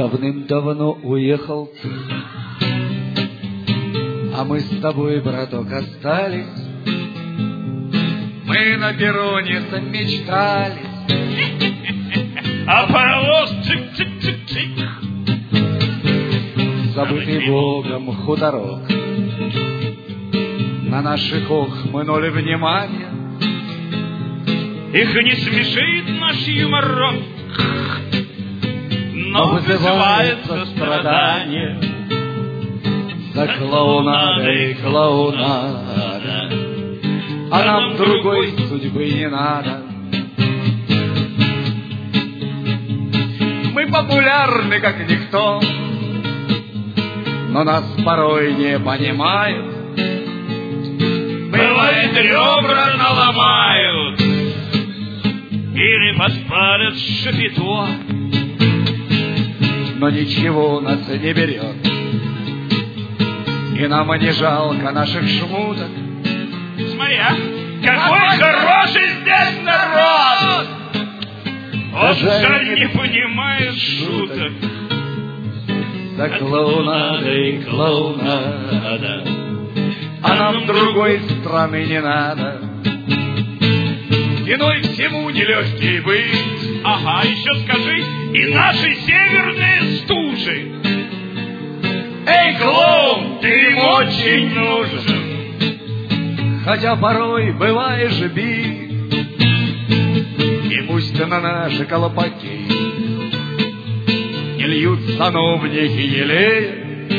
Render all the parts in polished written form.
давным-давно уехал ты, а мы с тобой, браток, остались. Мы на перроне замечтались, а паровоз чик-чик-чик-чик, забытый Богом хуторок. На наших охмынули внимание, их не смешит наш юморок, но вызывает сострадание. За клоунадой клоунада, а нам другой судьбы не надо. Мы популярны, как никто, но нас порой не понимают. Бывает, ребра наломают или подпалят шапито, но ничего нас не берет, и нам не жалко наших шмуток. Смотря, какой хороший здесь народ! Он жаль не понимает шуток. За клоунадой клоунада, а нам другой страны не надо. Виной всему нелегкий быть. Ага, еще скажи, и наши северные стужи. Эй, клоун, ты им очень нужен, хотя порой бываешь бит. И пусть на наши колпаки не льют сановники елея,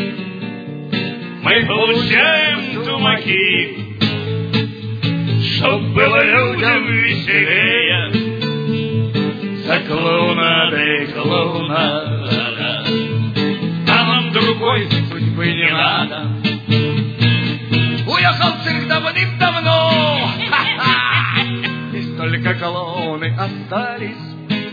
мы получаем тумаки, чтоб было людям веселее. За клоунадой клоунада, а нам другой судьбы не надо. Уехал цирк давным-давно, и только клоуны остались,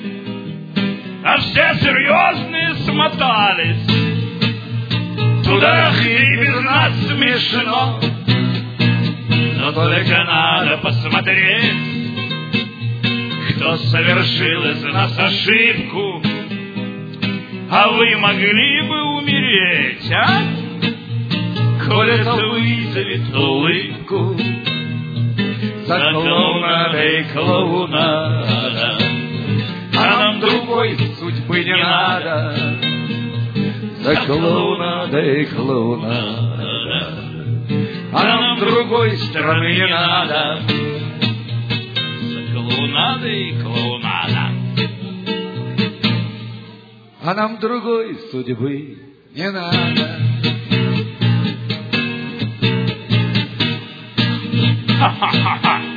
а все серьезные смотались. Туда и без нас смешно, но только надо посмотреть, кто совершил из нас ошибку, а вы могли бы умереть, а? Коль это вызовет улыбку. За клоунадой клоунада, а нам другой судьбы не надо. За клоунадой клоунада, а нам другой страны не надо. За клоунадой клоунада, а нам другой судьбы не надо. Ха-ха-ха-ха!